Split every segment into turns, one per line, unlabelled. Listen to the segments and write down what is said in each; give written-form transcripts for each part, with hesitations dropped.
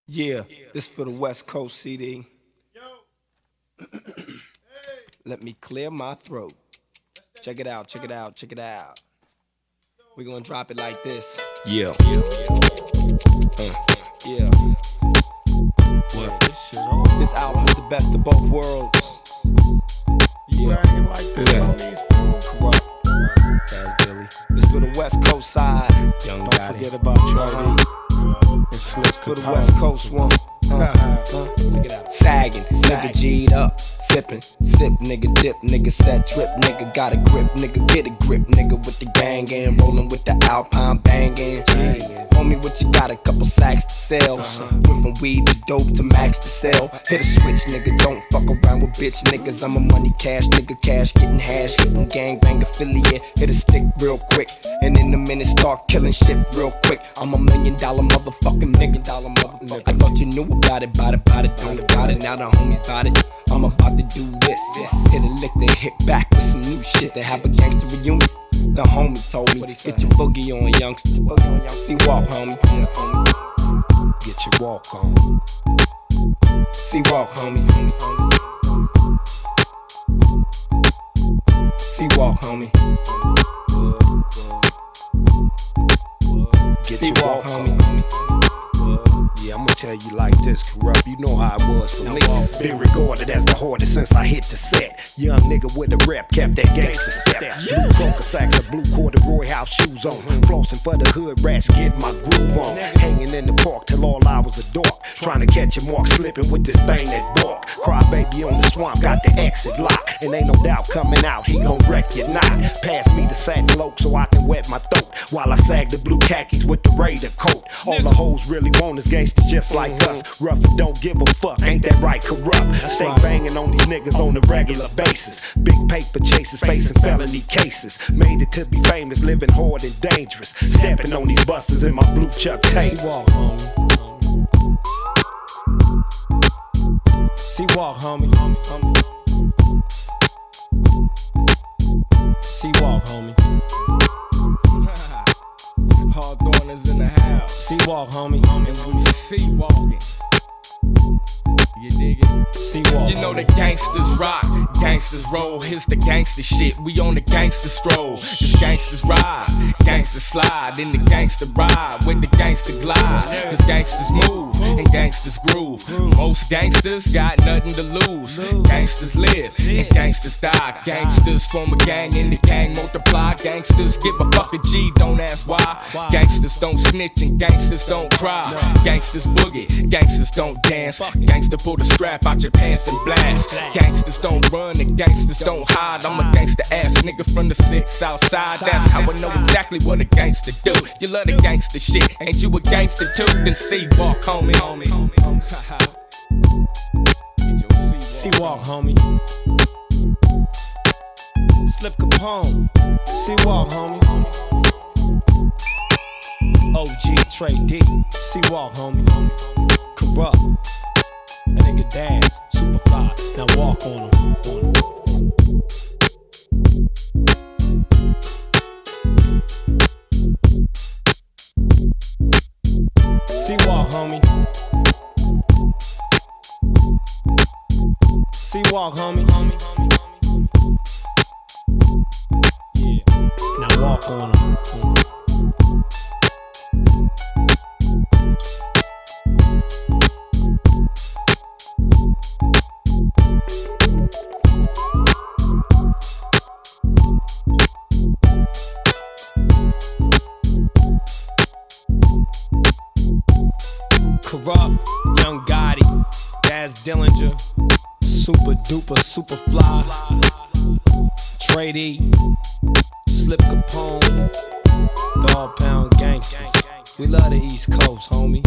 Yeah, this for the West Coast CD. Let me clear my throat. Check it out, check it out, check it out. We gonna drop it like this. Yeah. Yeah. What? This album is the best of both worlds. Yeah. Corrupt. That's Dilly. This for the West Coast side.
Young
Don't
Gotti.
forget about Charlie.
Slip
For the West Coast one. Check it out. Sagging, nigga G'd up, sippin', sip, nigga dip, nigga set trip, nigga got a grip, nigga get a grip, nigga with the gang and rollin' with the Alpine bangin'. Homie, what you got? A couple sacks to sell. Went from weed to dope to max to sell. Hit a switch, nigga, don't fuck around with bitch niggas. I'm a money cash nigga, cash getting hash, hitting gang bang affiliate. Hit a stick real quick, and in a minute start killing shit real quick. I'm $1 million motherfucking nigga. I thought you knew about it, don't about it. Now the homies got it. I'm about to do this. Hit a lick, then hit back with some new shit. They have a gangster reunion. The homie told me, get your boogie on, youngster. See walk, homie.
Get your walk on.
See walk, homie. See walk, homie.
Get
See
your
walk,
walk
homie.
on. Yeah, I'ma tell you like this, Corrupt. You know how it was for me. Been regarded as the hardest since I hit the set. Young nigga with a rep, kept that gangster step. Blue polka sacks, a blue corduroy house shoes on. Flossing for the hood rats, get my groove on. Hanging in the park till all hours of dark. Trying to catch a mark, slipping with this thing that bark. Cry baby on the swamp, got the exit lock. And ain't no doubt coming out, he gon' wreck your knot. Pass me the satin lope so I can wet my throat. While I sag the blue khakis with the Raider coat. All the hoes really want is gangsters just like us. Rough and don't give a fuck, ain't that right, Corrupt? Stay banging on these niggas on a regular basis. Big paper chasers facing felony cases. Made it to be famous, living hard and dangerous. Stepping on these busters in my blue Chuck
See
tape.
walk, homie. See walk, homie. See walk, homie.
Hawthorne is in the house.
See walk, homie.
And we see walking. You dig it?
See walk.
You know the gangsters rock, gangsters roll. Here's the gangster shit. We on the gangster stroll. Just gangsters ride, gangsters slide, then the gangster ride with the gangster glide. Cause gangsters move and gangsters groove. Most gangsters got nothing to lose. Gangsters live and gangsters die. Gangsters form a gang and the gang multiply. Gangsters give a fuck a G, don't ask why. Gangsters don't snitch and gangsters don't cry. Gangsters boogie, gangsters don't dance. Gangster pull the strap out your pants and blast. Gangsters don't run and gangsters don't hide. I'm a gangster ass nigga from the 6 outside. That's how I know exactly what a gangster do. You love the gangster shit, ain't you a gangster too? Then see walk, homie.
See walk, homie. Slip Capone. See walk, homie. OG Trey D. See walk, homie. Corrupt. That nigga dance, super fly. Now walk on him. See walk, homie. See walk, homie. Yeah. Now walk on him. Corrupt, Young Gotti, Daz Dillinger, super duper, super fly, Trey D, Slip Capone, Dog Pound Gangsters. We love the East Coast, homie,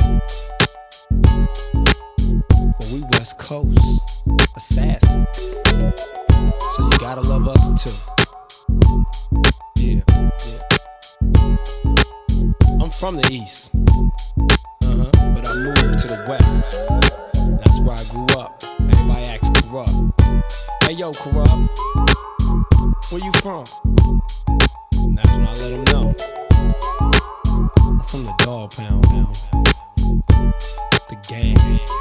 but we West Coast assassins, so you gotta love us too. Yeah. I'm from the East. But I moved to the West. That's where I grew up. Everybody acts Corrupt. Hey yo, Corrupt, where you from? And that's when I let them know. I'm from the Dog Pound, man. The gang.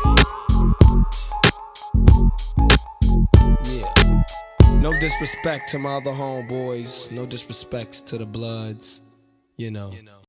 Yeah. No disrespect to my other homeboys, no disrespects to the Bloods, you know.